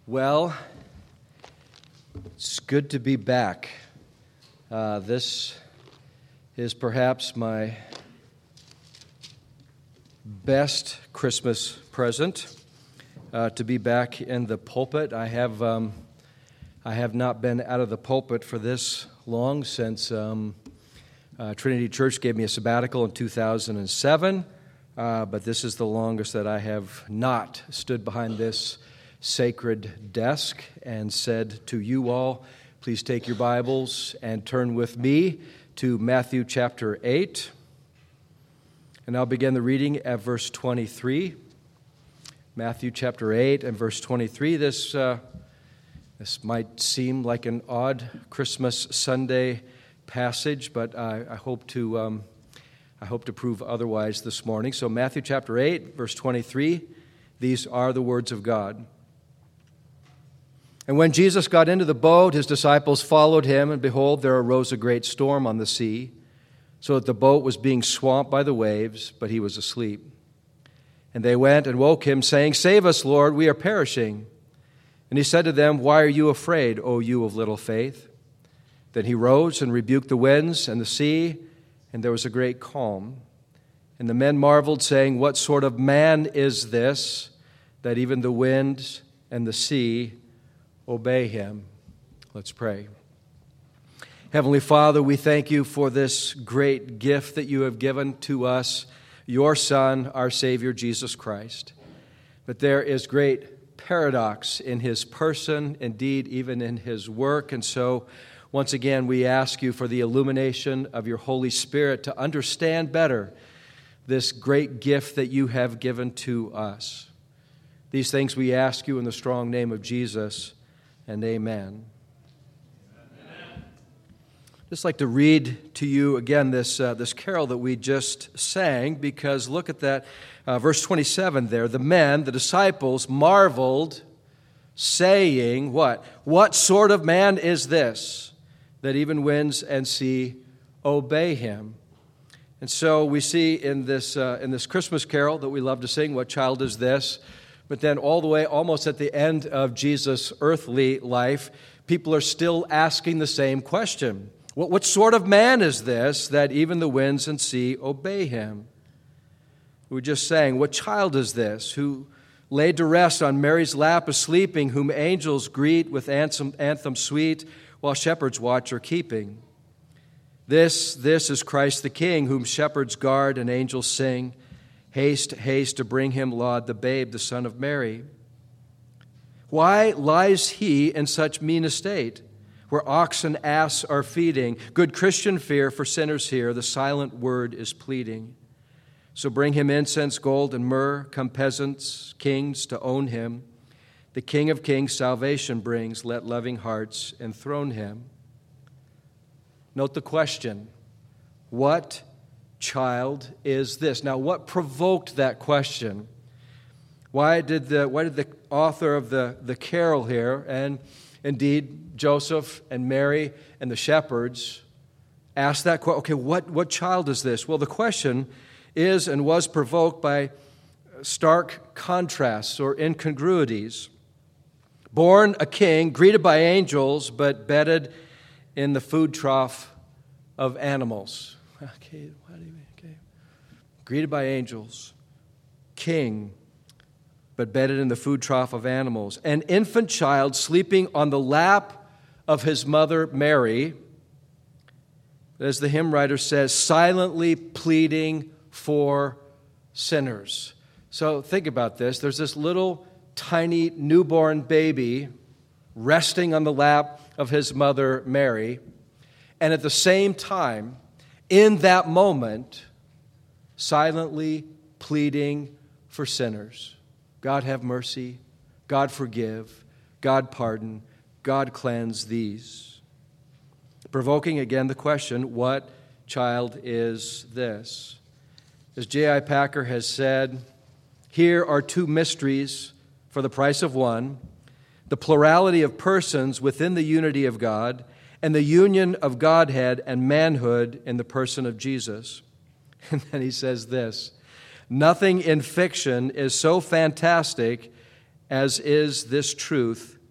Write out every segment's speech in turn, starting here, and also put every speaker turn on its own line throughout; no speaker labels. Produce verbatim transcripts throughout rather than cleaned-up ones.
Well, it's good to be back. Uh, this is perhaps my best Christmas present, uh, to be back in the pulpit. I have um, I have not been out of the pulpit for this long since um, uh, Trinity Church gave me a sabbatical in two thousand seven, uh, but this is the longest that I have not stood behind this sacred desk and said to you all, please take your Bibles and turn with me to Matthew chapter eight. And I'll begin the reading at verse twenty-three. Matthew chapter eight and verse twenty-three. This, uh, this might seem like an odd Christmas Sunday passage, but I, I hope to um, I hope to prove otherwise this morning. So Matthew chapter eight, verse twenty-three. These are the words of God. And when Jesus got into the boat, his disciples followed him, and behold, there arose a great storm on the sea, so that the boat was being swamped by the waves, but he was asleep. And they went and woke him, saying, Save us, Lord, we are perishing. And he said to them, Why are you afraid, O you of little faith? Then he rose and rebuked the winds and the sea, and there was a great calm. And the men marveled, saying, What sort of man is this, that even the winds and the sea obey him? Let's pray. Heavenly Father, we thank you for this great gift that you have given to us, your Son, our Savior, Jesus Christ. But there is great paradox in his person, indeed, even in his work. And so, once again, we ask you for the illumination of your Holy Spirit to understand better this great gift that you have given to us. These things we ask you in the strong name of Jesus, and amen. Amen. I'd just like to read to you again this uh, this carol that we just sang, because look at that, uh, verse twenty-seven there. The men, the disciples, marveled, saying, what? What sort of man is this, that even winds and sea obey him? And so we see in this uh, in this Christmas carol that we love to sing, what child is this? But then all the way, almost at the end of Jesus' earthly life, people are still asking the same question. What, what sort of man is this that even the winds and sea obey him? We were just saying, what child is this who laid to rest on Mary's lap is sleeping, whom angels greet with anthem, anthem sweet, while shepherds watch are keeping? This, this is Christ the King, whom shepherds guard and angels sing. Haste, haste to bring him, Laud, the babe, the son of Mary. Why lies he in such mean estate, where ox and ass are feeding? Good Christian fear for sinners here, the silent word is pleading. So bring him incense, gold, and myrrh, come peasants, kings, to own him. The King of kings salvation brings, let loving hearts enthrone him. Note the question, what child is this? Now, what provoked that question? Why did the why did the author of the, the carol here, and indeed Joseph and Mary and the shepherds, ask that question? Okay, what, what child is this? Well, the question is and was provoked by stark contrasts or incongruities. Born a king, greeted by angels, but bedded in the food trough of animals. Okay, what do you mean? Okay. Greeted by angels, king, but bedded in the food trough of animals. An infant child sleeping on the lap of his mother Mary, as the hymn writer says, silently pleading for sinners. So think about this. There's this little tiny newborn baby resting on the lap of his mother Mary, and at the same time, in that moment, silently pleading for sinners. God have mercy, God forgive, God pardon, God cleanse these. Provoking again the question, what child is this? As J I Packer has said, here are two mysteries for the price of one: the plurality of persons within the unity of God, and the union of Godhead and manhood in the person of Jesus. And then he says this, nothing in fiction is so fantastic as is this truth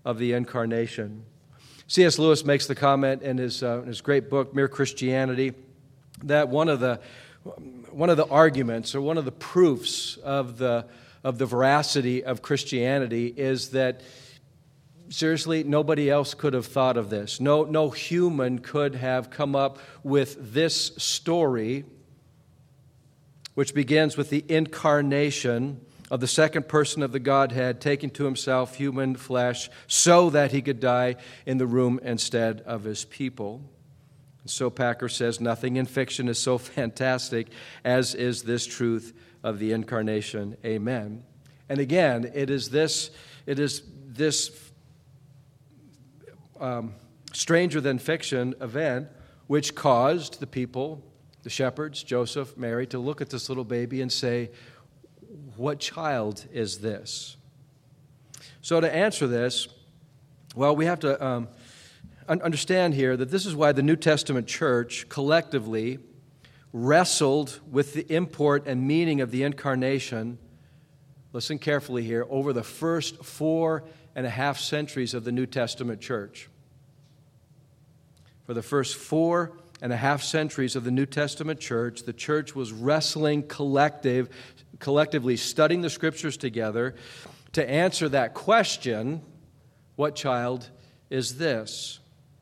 of the Incarnation. C S Lewis makes the comment in his, uh, in his great book, Mere Christianity, that one of the one of the arguments or one of the proofs of the of the veracity of Christianity is that seriously, nobody else could have thought of this. No, no human could have come up with this story, which begins with the incarnation of the second person of the Godhead taking to himself human flesh so that he could die in the room instead of his people. So Packer says, nothing in fiction is so fantastic as is this truth of the incarnation. Amen. And again, it is this, it is this um, stranger than fiction event which caused the people, the shepherds, Joseph, Mary, to look at this little baby and say, what child is this? So to answer this, well, we have to um, understand here that this is why the New Testament church collectively wrestled with the import and meaning of the incarnation, listen carefully here, over the first four and a half centuries of the New Testament church. For the first four and a half centuries of the New Testament church, the church was wrestling collective, collectively, studying the Scriptures together to answer that question, what child is this?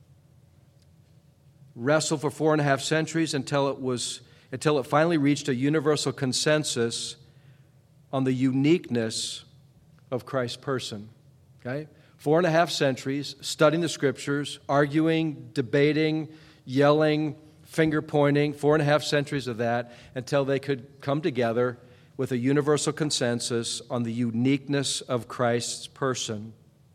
Wrestled for four and a half centuries until it was until it finally reached a universal consensus on the uniqueness of Christ's person. Okay? Four and a half centuries studying the Scriptures, arguing, debating, yelling, finger pointing, four and a half centuries of that until they could come together with a universal consensus on the uniqueness of Christ's person.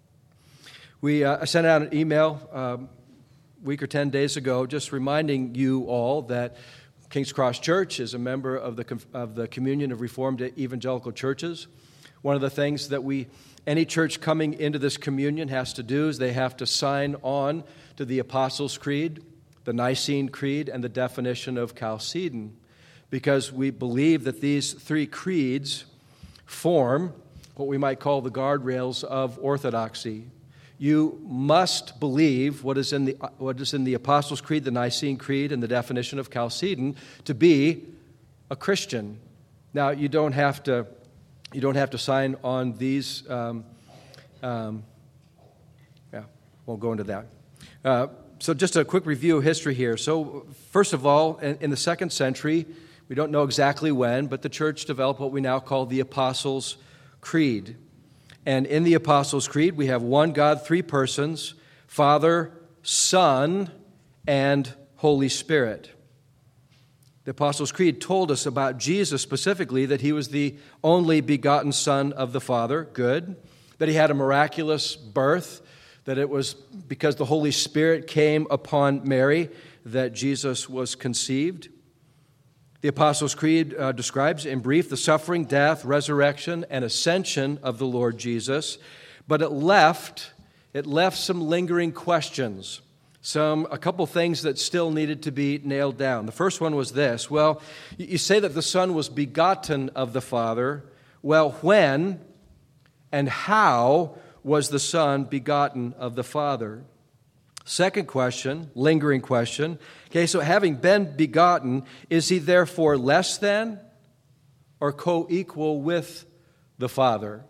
We uh, I sent out an email um, a week or ten days ago just reminding you all that King's Cross Church is a member of the of the Communion of Reformed Evangelical Churches. One of the things that we any church coming into this communion has to do is they have to sign on to the Apostles' Creed, the Nicene Creed, and the definition of Chalcedon, because we believe that these three creeds form what we might call the guardrails of orthodoxy. You must believe what is in the what is in the Apostles' Creed, the Nicene Creed, and the definition of Chalcedon to be a Christian. Now, you don't have to you don't have to sign on these. Um, um, yeah, won't go into that. Uh, so, just a quick review of history here. So, first of all, in, in the second century, we don't know exactly when, but the church developed what we now call the Apostles' Creed. And in the Apostles' Creed, we have one God, three persons, Father, Son, and Holy Spirit. The Apostles' Creed told us about Jesus specifically, that he was the only begotten Son of the Father, good, that he had a miraculous birth, that it was because the Holy Spirit came upon Mary that Jesus was conceived. The Apostles' Creed uh, describes, in brief, the suffering, death, resurrection, and ascension of the Lord Jesus, but it left it left some lingering questions, some a couple things that still needed to be nailed down. The first one was this: well, you say that the Son was begotten of the Father. Well, when and how was the Son begotten of the Father? Second question, lingering question. Okay, so having been begotten, is he therefore less than or co-equal with the Father?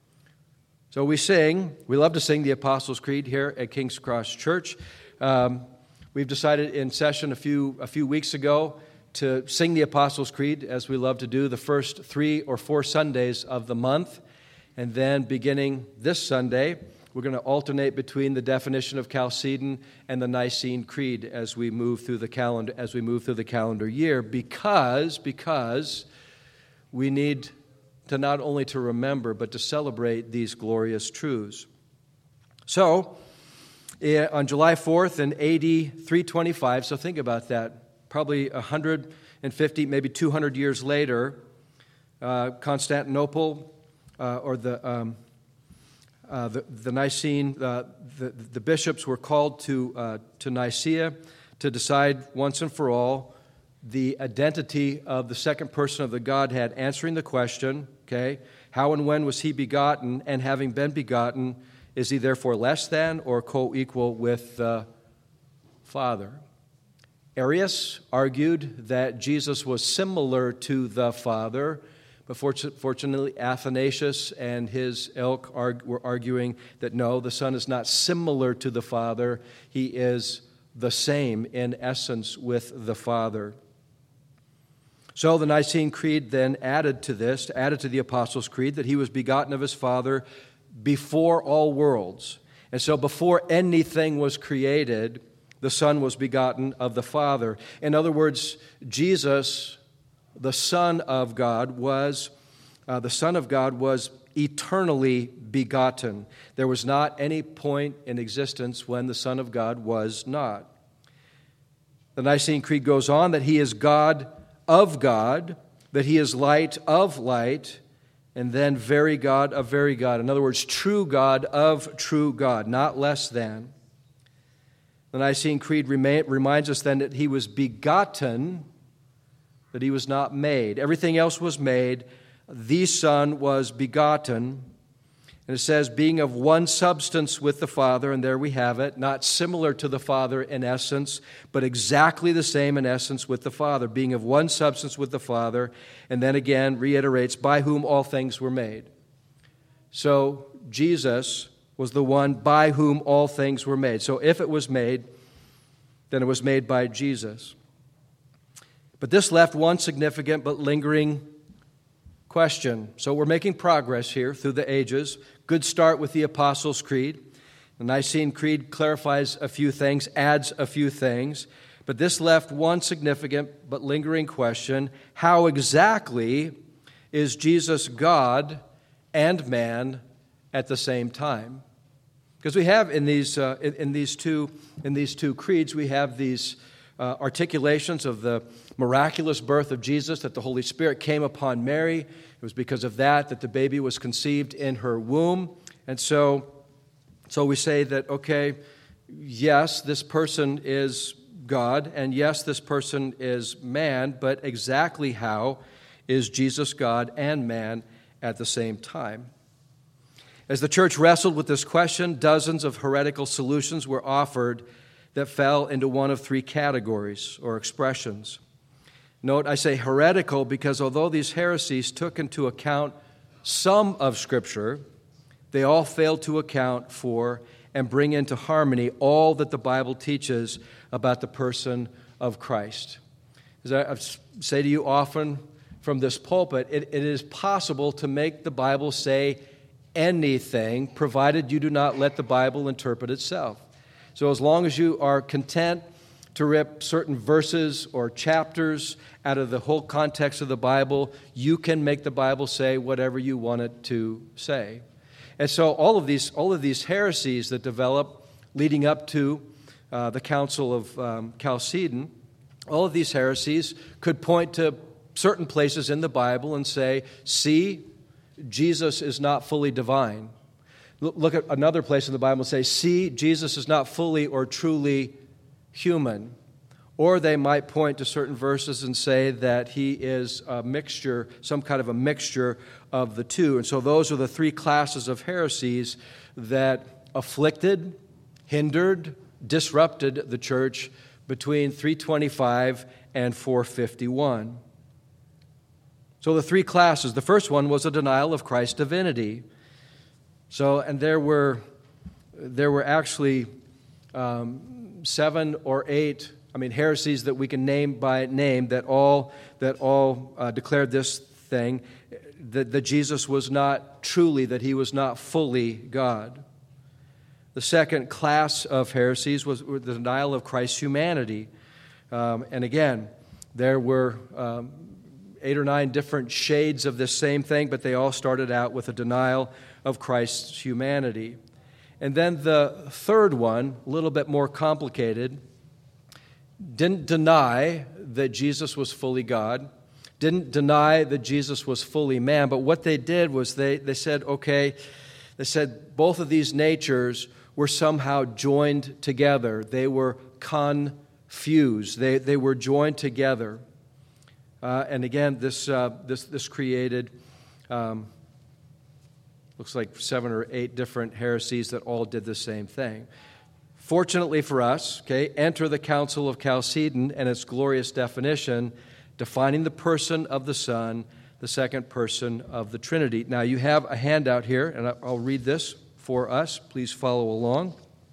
So we sing, we love to sing the Apostles' Creed here at King's Cross Church. Um, we've decided in session a few a few weeks ago to sing the Apostles' Creed, as we love to do, the first three or four Sundays of the month. And then beginning this Sunday, we're going to alternate between the definition of Chalcedon and the Nicene Creed as we move through the calendar as we move through the calendar year, because because we need to not only to remember but to celebrate these glorious truths. So, on July fourth in A D three twenty-five, so think about that, probably one hundred fifty, maybe two hundred years later, uh, Constantinople, uh, or the um, Uh, the, the Nicene, uh, the, the bishops were called to, uh, to Nicaea to decide once and for all the identity of the second person of the Godhead, answering the question, okay, how and when was he begotten, and having been begotten, Is he therefore less than or co-equal with the Father? Arius argued that Jesus was similar to the Father, but fortunately Athanasius and his ilk were arguing that no, the Son is not similar to the Father. He is the same in essence with the Father. So the Nicene Creed then added to this, added to the Apostles' Creed, that he was begotten of his Father before all worlds. And so before anything was created, the Son was begotten of the Father. In other words, Jesus, the Son of God, was uh, the Son of God was eternally begotten. There was not any point in existence when the Son of God was not. The Nicene Creed goes on that he is God of God, that he is light of light, and then very God of very God. In other words, true God of true God, not less than. The Nicene Creed reminds us then that he was begotten, that he was not made. Everything else was made. The Son was begotten. And it says, being of one substance with the Father, and there we have it, not similar to the Father in essence, but exactly the same in essence with the Father, being of one substance with the Father, and then again reiterates, by whom all things were made. So Jesus was the one by whom all things were made. So if it was made, then it was made by Jesus. But this left one significant but lingering question. So we're making progress here through the ages. Good start with the Apostles' Creed. The Nicene Creed clarifies a few things, adds a few things. But this left one significant but lingering question. How exactly is Jesus God and man at the same time? Because we have in these uh, in, in these two in these two creeds, we have these uh, articulations of the miraculous birth of Jesus, that the Holy Spirit came upon Mary. It was because of that that the baby was conceived in her womb. And so, so we say that, okay, yes, this person is God, and yes, this person is man, but exactly how is Jesus God and man at the same time? As the church wrestled with this question, dozens of heretical solutions were offered that fell into one of three categories or expressions. Note, I say heretical because although these heresies took into account some of Scripture, they all failed to account for and bring into harmony all that the Bible teaches about the person of Christ. As I say to you often from this pulpit, it, it is possible to make the Bible say anything, provided you do not let the Bible interpret itself. So as long as you are content to rip certain verses or chapters out of the whole context of the Bible, you can make the Bible say whatever you want it to say. And so all of these, all of these heresies that develop leading up to uh, the Council of um, Chalcedon, all of these heresies could point to certain places in the Bible and say, see, Jesus is not fully divine. Look at another place in the Bible and say, see, Jesus is not fully or truly human. Or they might point to certain verses and say that he is a mixture, some kind of a mixture of the two. And so those are the three classes of heresies that afflicted, hindered, disrupted the church between three twenty-five and four fifty-one. So the three classes, the first one was a denial of Christ's divinity. So, and there were, there were actually um, seven or eight, I mean, heresies that we can name by name that all that all uh, declared this thing, that, that Jesus was not truly, that he was not fully God. The second class of heresies was the denial of Christ's humanity. Um, and again, there were um, eight or nine different shades of this same thing, but they all started out with a denial of Christ's humanity. And then the third one, a little bit more complicated, didn't deny that Jesus was fully God, didn't deny that Jesus was fully man, but what they did was they, they said, okay, they said both of these natures were somehow joined together. They were confused. They, they were joined together. Uh, and again, this, uh, this, this created um, looks like seven or eight different heresies that all did the same thing. Fortunately for us, okay, enter the Council of Chalcedon and its glorious definition, defining the person of the Son, the second person of the Trinity. Now, you have a handout here, and I'll read this for us. Please follow along.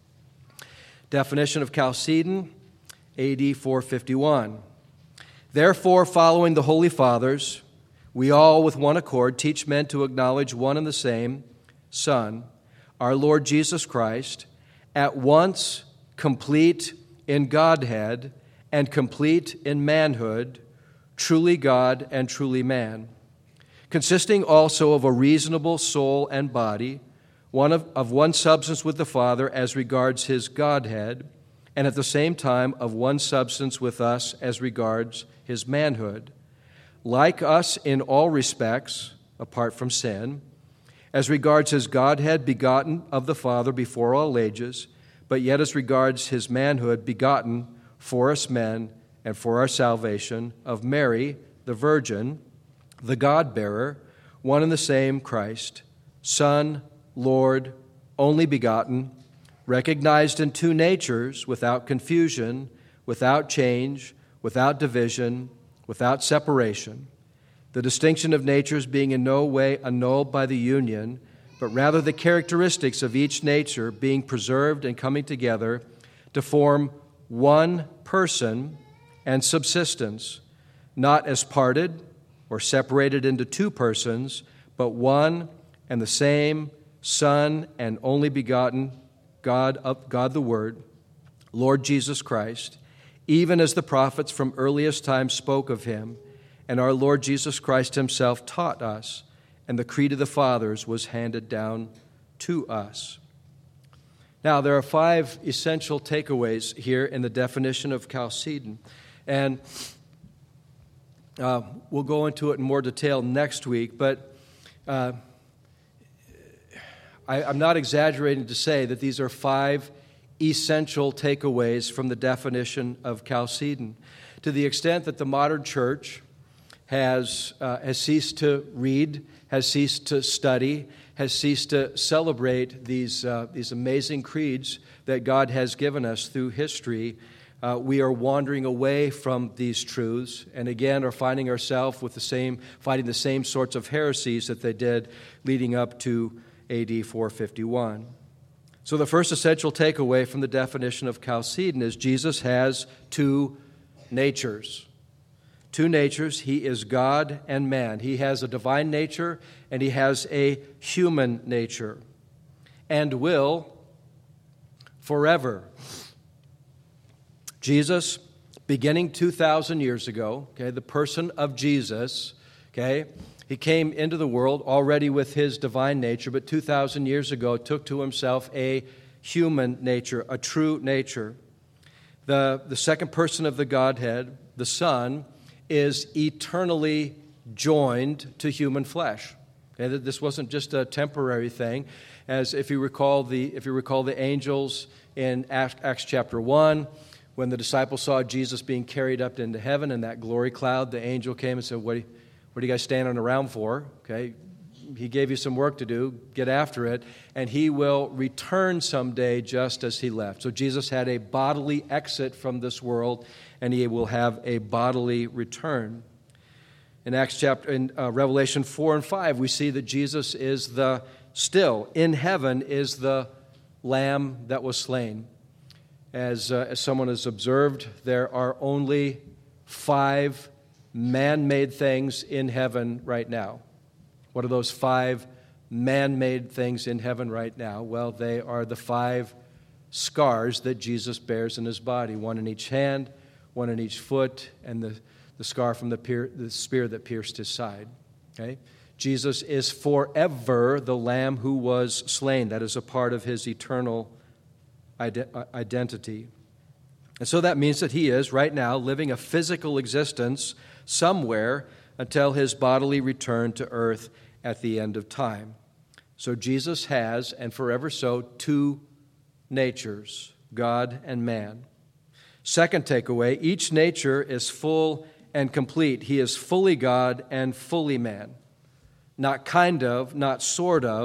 Definition of Chalcedon, A D four fifty-one. Therefore, following the Holy Fathers, we all with one accord teach men to acknowledge one and the same Son, our Lord Jesus Christ, at once complete in Godhead and complete in manhood, truly God and truly man, consisting also of a reasonable soul and body, one of, of one substance with the Father as regards his Godhead, and at the same time of one substance with us as regards his manhood, like us in all respects, apart from sin, as regards his Godhead, begotten of the Father before all ages, but yet as regards his manhood, begotten for us men and for our salvation, of Mary, the Virgin, the God-bearer, one and the same Christ, Son, Lord, only begotten, recognized in two natures, without confusion, without change, without division, without separation, the distinction of natures being in no way annulled by the union, but rather the characteristics of each nature being preserved and coming together to form one person and subsistence, not as parted or separated into two persons, but one and the same Son and only begotten God of God the Word, Lord Jesus Christ, even as the prophets from earliest times spoke of him, and our Lord Jesus Christ himself taught us, and the creed of the fathers was handed down to us. Now, there are five essential takeaways here in the definition of Chalcedon, and uh, we'll go into it in more detail next week, but uh, I, I'm not exaggerating to say that these are five essential takeaways from the definition of Chalcedon. To the extent that the modern church has uh, has ceased to read, has ceased to study, has ceased to celebrate these uh, these amazing creeds that God has given us through history, uh, we are wandering away from these truths, and again are finding ourselves with the same fighting the same sorts of heresies that they did leading up to A D four fifty-one. So the first essential takeaway from the definition of Chalcedon is Jesus has two natures. Two natures. He is God and man. He has a divine nature and he has a human nature, and will forever. Jesus, beginning two thousand years ago, okay, the person of Jesus, okay, he came into the world already with his divine nature, but two thousand years ago took to himself a human nature, a true nature. The, the second person of the Godhead, the Son, is eternally joined to human flesh. Okay, this wasn't just a temporary thing. As if you recall the if you recall the angels in Acts chapter one, when the disciples saw Jesus being carried up into heaven in that glory cloud, the angel came and said, "What? What are you guys standing around for?" Okay, he gave you some work to do. Get after it, and he will return someday just as he left. So Jesus had a bodily exit from this world, and he will have a bodily return. In Acts chapter, in uh, Revelation four and five, we see that Jesus is the still in heaven is the Lamb that was slain. As uh, as someone has observed, there are only five man-made things in heaven right now. What are those five man-made things in heaven right now? Well, they are the five scars that Jesus bears in his body, one in each hand, one in each foot, and the, the scar from the, pier, the spear that pierced his side. Okay? Jesus is forever the Lamb who was slain. That is a part of his eternal ide- identity. And so that means that he is, right now, living a physical existence somewhere until his bodily return to earth at the end of time. So Jesus has, and forever so, two natures, God and man. Second takeaway, each nature is full and complete. He is fully God and fully man. Not kind of, not sort of.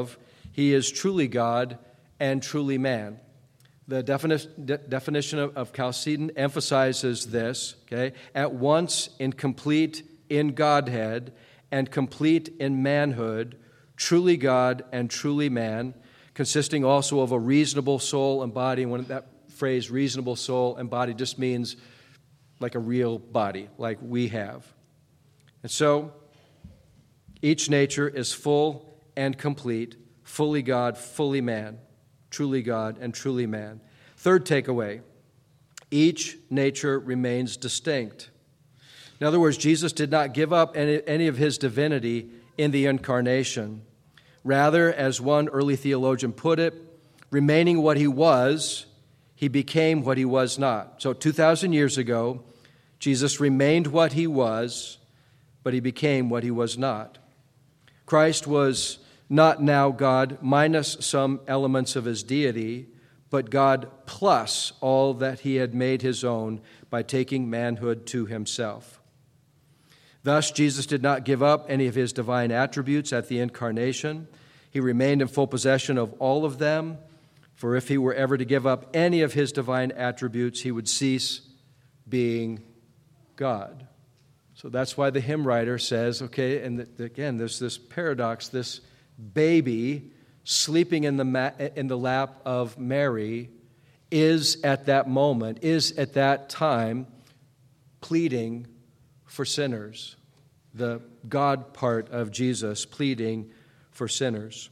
He is truly God and truly man. The defini- de- definition of, of Chalcedon emphasizes this, okay? At once in complete in Godhead and complete in manhood, truly God and truly man, consisting also of a reasonable soul and body. And when that phrase, reasonable soul and body, just means like a real body, like we have. And so, each nature is full and complete, fully God, fully man, truly God and truly man. Third takeaway, each nature remains distinct. In other words, Jesus did not give up any, any of his divinity in the incarnation. Rather, as one early theologian put it, remaining what he was, he became what he was not. So two thousand years ago, Jesus remained what he was, but he became what he was not. Christ was not now God minus some elements of his deity, but God plus all that he had made his own by taking manhood to himself. Thus, Jesus did not give up any of his divine attributes at the incarnation. He remained in full possession of all of them, for if he were ever to give up any of his divine attributes, he would cease being God. So that's why the hymn writer says, okay, and again, there's this paradox, this baby sleeping in the ma- in the lap of Mary is at that moment, is at that time pleading for sinners. The God part of Jesus pleading for sinners.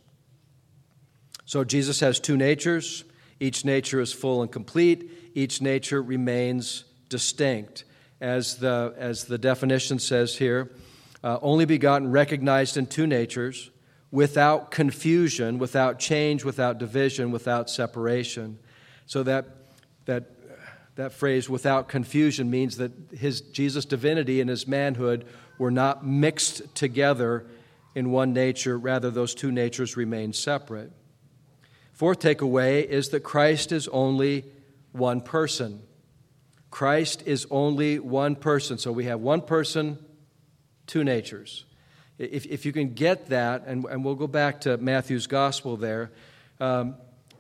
So Jesus has two natures. Each nature is full and complete. Each nature remains distinct. As the, as the definition says here, uh, only begotten, recognized in two natures, without confusion, without change, without division, without separation. So that that that phrase, without confusion, means that his Jesus' divinity and his manhood were not mixed together in one nature. Rather, those two natures remain separate. Fourth takeaway is that Christ is only one person. Christ is only one person. So we have one person, two natures. If, if you can get that, and, and we'll go back to Matthew's gospel there, um,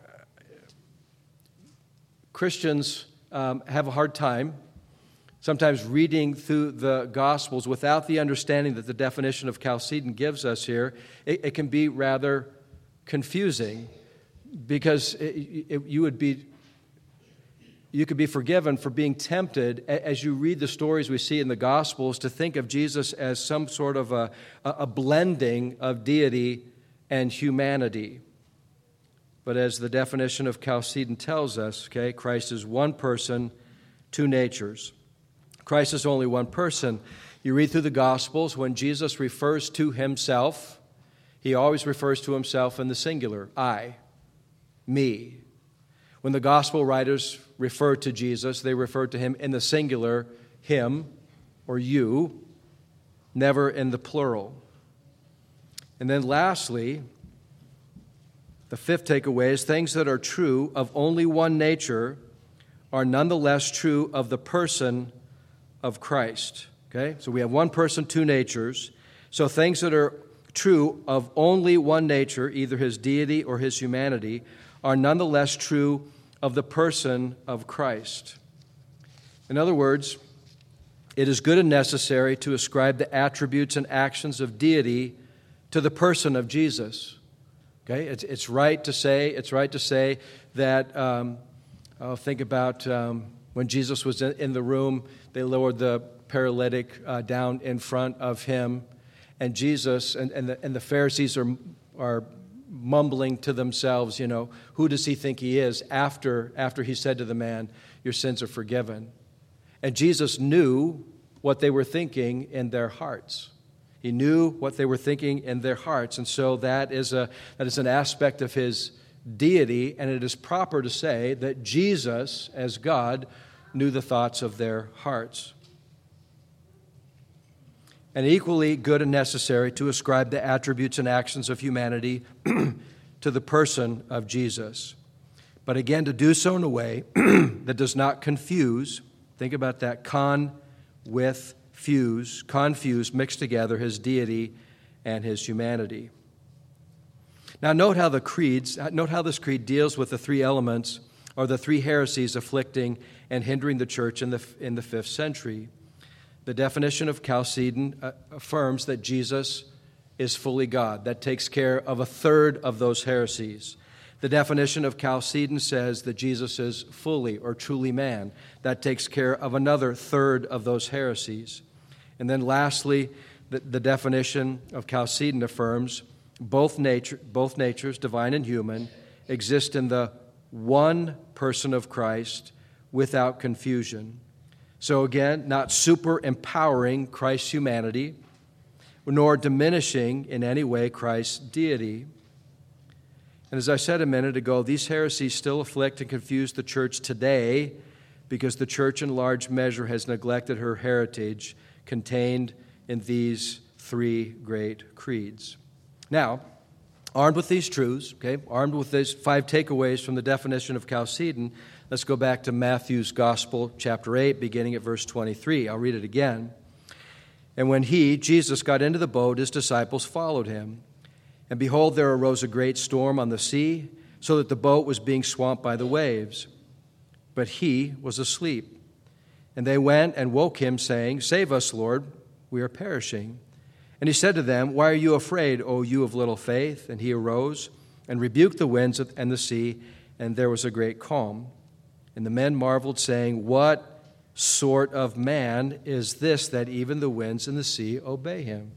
Christians um, have a hard time sometimes reading through the Gospels without the understanding that the definition of Chalcedon gives us here. It, it can be rather confusing because it, it, you would be You could be forgiven for being tempted, as you read the stories we see in the Gospels, to think of Jesus as some sort of a, a blending of deity and humanity. But as the definition of Chalcedon tells us, okay, Christ is one person, two natures. Christ is only one person. You read through the Gospels, when Jesus refers to himself, he always refers to himself in the singular, I, me. When the Gospel writers refer to Jesus, they refer to him in the singular, him or you, never in the plural. And then lastly, the fifth takeaway is things that are true of only one nature are nonetheless true of the person of Christ. Okay? So we have one person, two natures. So things that are true of only one nature, either his deity or his humanity, are nonetheless true of the person of Christ. In other words, it is good and necessary to ascribe the attributes and actions of deity to the person of Jesus. Okay, it's it's right to say it's right to say that. Um, I'll think about um, when Jesus was in, in the room. They lowered the paralytic uh, down in front of him, and Jesus and and the, and the Pharisees are are. mumbling to themselves, you know, who does he think he is after, after he said to the man, your sins are forgiven. And Jesus knew what they were thinking in their hearts. He knew what they were thinking in their hearts. And so that is a that is an aspect of his deity, and it is proper to say that Jesus, as God, knew the thoughts of their hearts. And equally good and necessary to ascribe the attributes and actions of humanity to the person of Jesus. But again, to do so in a way that does not confuse, think about that, con with fuse, confuse, mix together his deity and his humanity. Now note how the creeds, note how this creed deals with the three elements or the three heresies afflicting and hindering the church in the, in the fifth century. The definition of Chalcedon uh, affirms that Jesus is fully God. That takes care of a third of those heresies. The definition of Chalcedon says that Jesus is fully or truly man. That takes care of another third of those heresies. And then lastly, the, the definition of Chalcedon affirms both nature, both natures, divine and human, exist in the one person of Christ without confusion. So again, not super empowering Christ's humanity, nor diminishing in any way Christ's deity. And as I said a minute ago, these heresies still afflict and confuse the church today because the church in large measure has neglected her heritage contained in these three great creeds. Now, armed with these truths, okay, armed with these five takeaways from the definition of Chalcedon, let's go back to Matthew's Gospel, chapter eight, beginning at verse twenty-three. I'll read it again. And when he, Jesus, got into the boat, his disciples followed him. And behold, there arose a great storm on the sea, so that the boat was being swamped by the waves. But he was asleep. And they went and woke him, saying, Save us, Lord, we are perishing. And he said to them, Why are you afraid, O you of little faith? And he arose and rebuked the winds and the sea, and there was a great calm. And the men marveled, saying, What sort of man is this that even the winds and the sea obey him?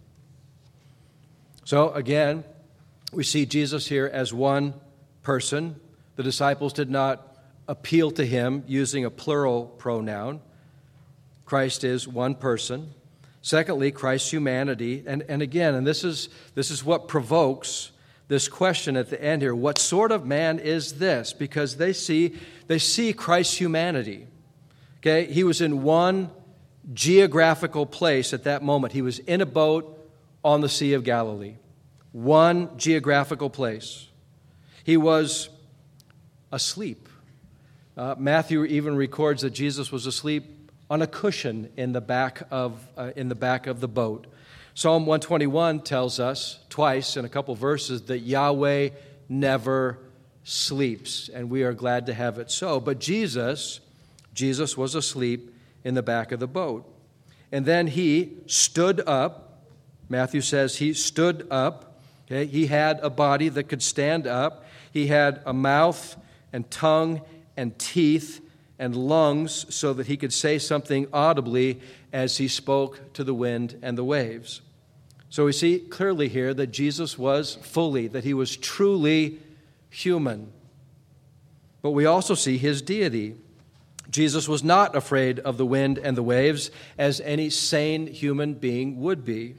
So again, we see Jesus here as one person. The disciples did not appeal to him using a plural pronoun. Christ is one person. Secondly, Christ's humanity. And, and again, and this is, this is what provokes this question at the end here. What sort of man is this? Because they see, they see Christ's humanity. Okay, he was in one geographical place at that moment. He was in a boat on the Sea of Galilee. One geographical place. He was asleep. Uh, Matthew even records that Jesus was asleep on a cushion in the back of uh, in the back of the boat. Psalm one twenty-one tells us twice in a couple verses that Yahweh never sleeps, and we are glad to have it so. But Jesus, Jesus was asleep in the back of the boat. And then he stood up. Matthew says he stood up. Okay? He had a body that could stand up. He had a mouth and tongue and teeth and lungs so that he could say something audibly as he spoke to the wind and the waves. So we see clearly here that Jesus was fully, that he was truly human. But we also see his deity. Jesus was not afraid of the wind and the waves as any sane human being would be.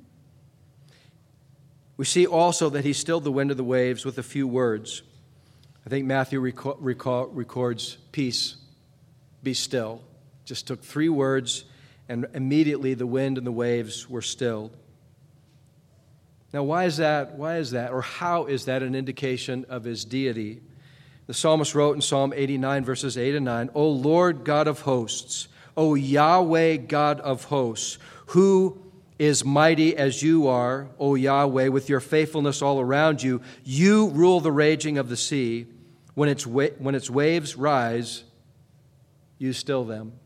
We see also that he stilled the wind and the waves with a few words. I think Matthew reco- reco- records, peace, be still. Just took three words, and immediately the wind and the waves were stilled. Now, why is that? Why is that? Or how is that an indication of his deity? The psalmist wrote in Psalm eighty-nine, verses eight and nine, O Lord God of hosts, O Yahweh God of hosts, who is mighty as you are, O Yahweh, with your faithfulness all around you. You rule the raging of the sea. When its, wa- when its waves rise, you still them.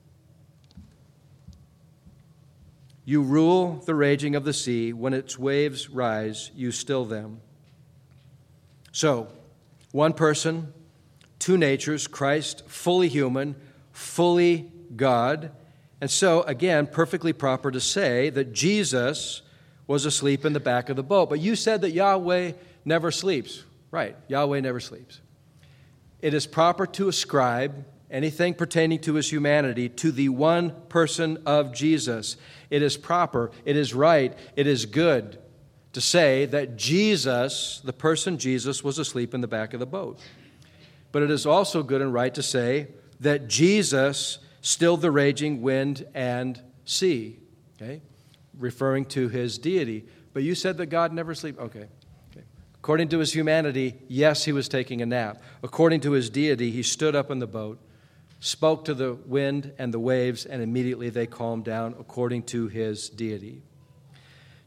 You rule the raging of the sea. When its waves rise, you still them. So, one person, two natures, Christ, fully human, fully God. And so, again, perfectly proper to say that Jesus was asleep in the back of the boat. But you said that Yahweh never sleeps. Right, Yahweh never sleeps. It is proper to ascribe anything pertaining to his humanity to the one person of Jesus. It is proper, it is right, it is good to say that Jesus, the person Jesus, was asleep in the back of the boat. But it is also good and right to say that Jesus stilled the raging wind and sea, okay, referring to his deity. But you said that God never sleeps. Okay. okay. According to his humanity, yes, he was taking a nap. According to his deity, he stood up in the boat, spoke to the wind and the waves, and immediately they calmed down according to his deity.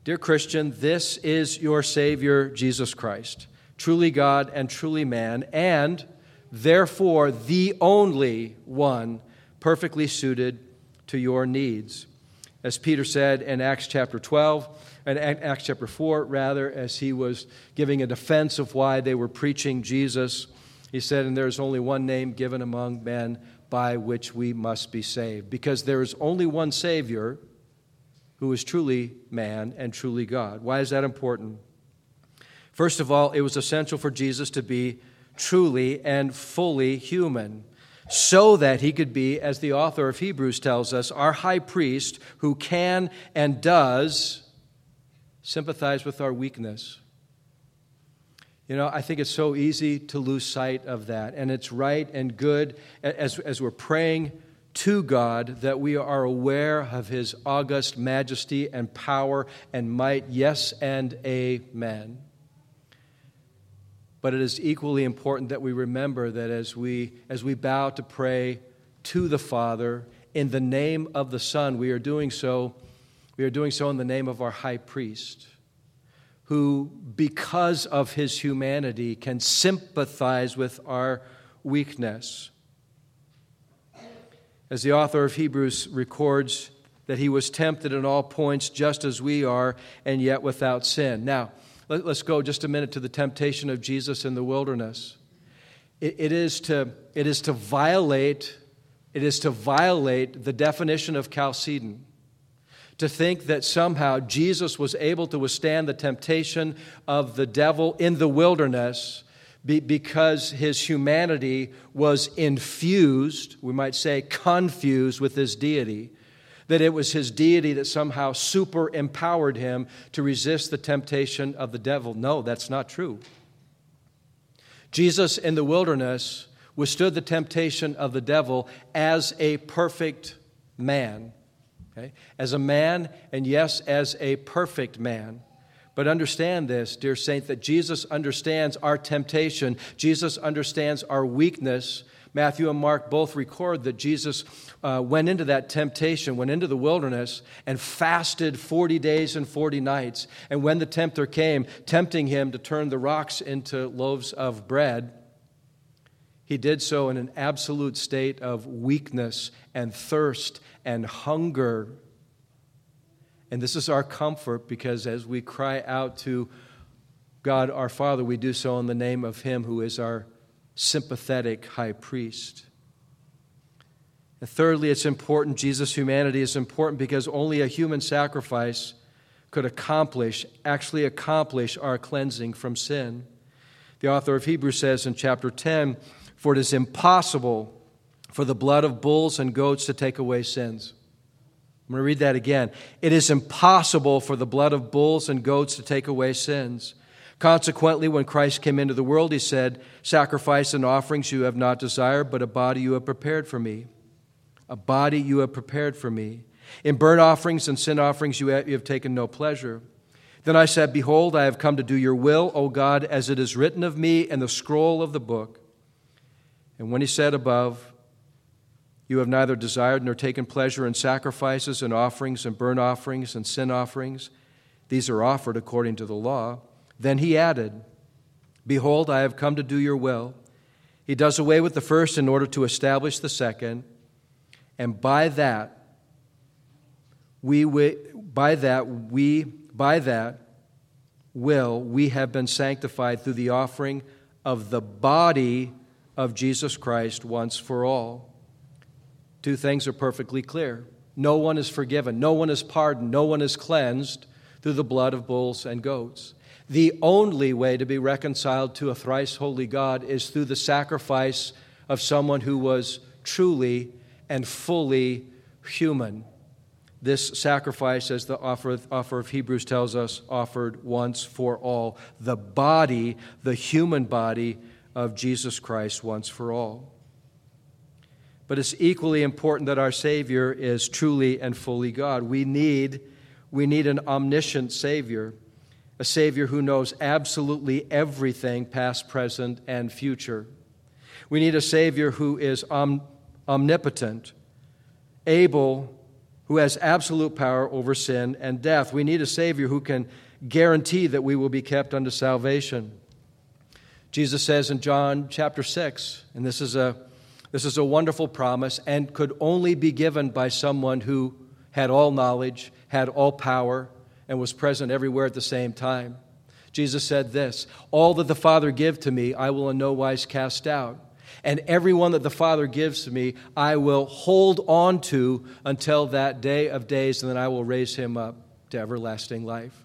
Dear Christian, this is your Savior, Jesus Christ, truly God and truly man, and therefore the only one perfectly suited to your needs. As Peter said in Acts chapter twelve, in Acts chapter four, rather, as he was giving a defense of why they were preaching Jesus, he said, and there is only one name given among men by which we must be saved. Because there is only one Savior who is truly man and truly God. Why is that important? First of all, it was essential for Jesus to be truly and fully human, so that he could be, as the author of Hebrews tells us, our high priest who can and does sympathize with our weakness. You know, I think it's so easy to lose sight of that, and it's right and good as, as we're praying to God that we are aware of his august majesty and power and might. Yes and amen. But it is equally important that we remember that as we as we bow to pray to the Father in the name of the Son, we are doing so, we are doing so in the name of our high priest, who, because of his humanity, can sympathize with our weakness. As the author of Hebrews records, that he was tempted in all points just as we are, and yet without sin. Now, let's go just a minute to the temptation of Jesus in the wilderness. It, it is to it is to violate it is to violate the definition of Chalcedon, to think that somehow Jesus was able to withstand the temptation of the devil in the wilderness be, because his humanity was infused, we might say confused, with his deity. That it was his deity that somehow super empowered him to resist the temptation of the devil. No, that's not true. Jesus in the wilderness withstood the temptation of the devil as a perfect man. Okay? As a man, and yes, as a perfect man. But understand this, dear saint, that Jesus understands our temptation. Jesus understands our weakness. Matthew and Mark both record that Jesus uh, went into that temptation, went into the wilderness, and fasted forty days and forty nights. And when the tempter came, tempting him to turn the rocks into loaves of bread, he did so in an absolute state of weakness and thirst and hunger. And this is our comfort, because as we cry out to God our Father, we do so in the name of him who is our sympathetic high priest. And thirdly, it's important, Jesus' humanity is important because only a human sacrifice could accomplish, actually accomplish our cleansing from sin. The author of Hebrews says in chapter ten, "For it is impossible for the blood of bulls and goats to take away sins." I'm going to read that again. It is impossible for the blood of bulls and goats to take away sins. Consequently, when Christ came into the world, he said, "Sacrifice and offerings you have not desired, but a body you have prepared for me. A body you have prepared for me. In burnt offerings and sin offerings you have, you have taken no pleasure. Then I said, Behold, I have come to do your will, O God, as it is written of me in the scroll of the book." And when he said above, "You have neither desired nor taken pleasure in sacrifices and offerings and burnt offerings and sin offerings. These are offered according to the law." Then he added, "Behold, I have come to do your will." He does away with the first in order to establish the second. And by that, we, we by that we by that will we have been sanctified through the offering of the body of Jesus Christ once for all. Two things are perfectly clear. No one is forgiven, no one is pardoned, no one is cleansed through the blood of bulls and goats. The only way to be reconciled to a thrice holy God is through the sacrifice of someone who was truly and fully human. This sacrifice, as the offer, offer of Hebrews tells us, offered once for all. The body, the human body of Jesus Christ once for all. But it's equally important that our Savior is truly and fully God. We need, we need an omniscient Savior, a Savior who knows absolutely everything, past, present, and future. We need a Savior who is om, omnipotent, able, who has absolute power over sin and death. We need a Savior who can guarantee that we will be kept unto salvation. Jesus says in John chapter six, and this is a this is a wonderful promise and could only be given by someone who had all knowledge, had all power, and was present everywhere at the same time. Jesus said this, "All that the Father give to me, I will in no wise cast out. And everyone that the Father gives to me, I will hold on to until that day of days, and then I will raise him up to everlasting life."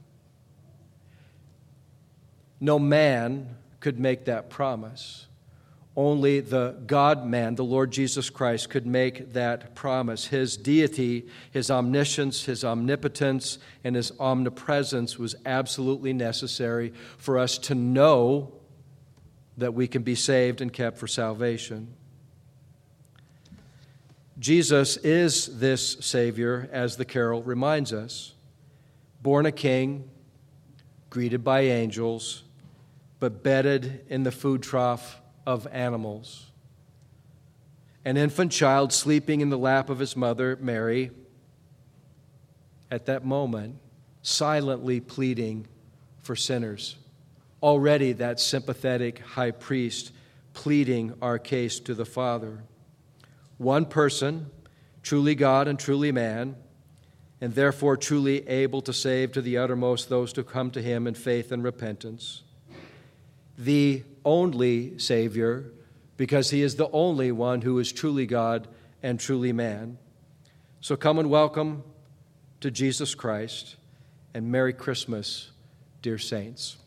No man could make that promise. Only the God-man, the Lord Jesus Christ, could make that promise. His deity, his omniscience, his omnipotence, and his omnipresence was absolutely necessary for us to know that we can be saved and kept for salvation. Jesus is this Savior, as the carol reminds us. Born a king, greeted by angels, but bedded in the food trough of animals. An infant child sleeping in the lap of his mother, Mary, at that moment, silently pleading for sinners. Already that sympathetic high priest pleading our case to the Father. One person, truly God and truly man, and therefore truly able to save to the uttermost those who come to him in faith and repentance. The only Savior, because he is the only one who is truly God and truly man. So come and welcome to Jesus Christ, and Merry Christmas, dear saints.